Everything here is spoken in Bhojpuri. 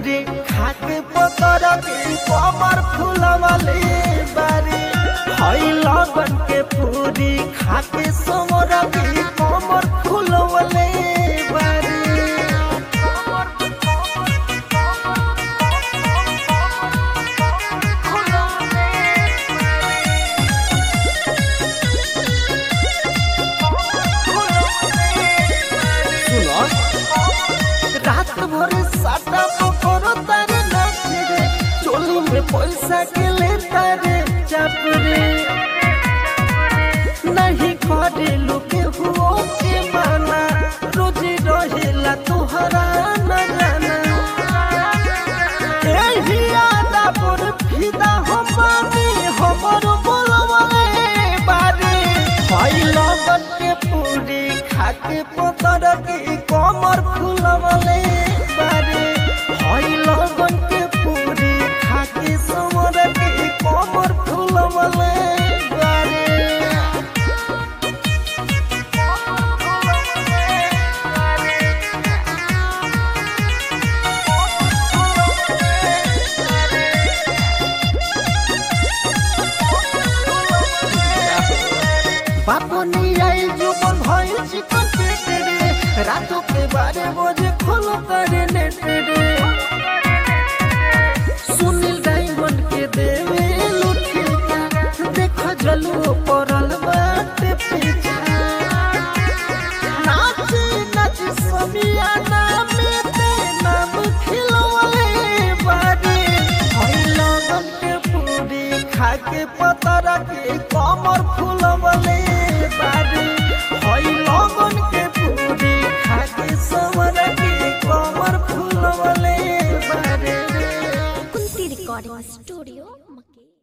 पूरी खाके पतर के कमर फूलवले बारी हई लगन के पूरी खाके समर के कमर फूलवले बारी रात भर साटा पकड़ो तारे नाच रे चोली में पैसा के ले तारे चाप रे नहीं करे लोके हुओ के माना रोज रहेला तोहरा न जाना एही आदा पर फिदा हमारी हमर बोलवले बारे हई लगन के पूरी खाके पतर के कमर फूलवले बारे हई लगन के पूरी खाके समर के कमर फूलवले बारे बापनी आई जो बन भई चिकन पेट रे रातों के 12 बजे खोलो करे नेट रे सुनील डायमंड के देवे लुटिया देखो जलुओ परल बाटे पीछा नाच नाच समियाना में ते नाम खिलवले बारी हई लगन के पूरी खाके पतर के कमर फूल